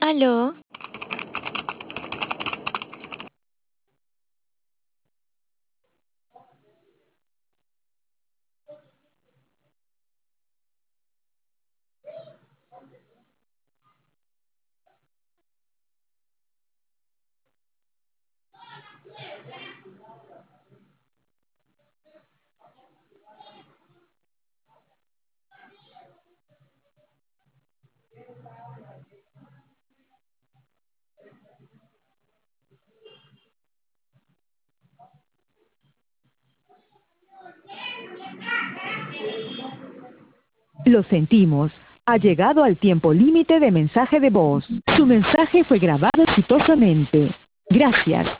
¿Aló? Lo sentimos. Ha llegado al tiempo límite de mensaje de voz. Su mensaje fue grabado exitosamente. Gracias.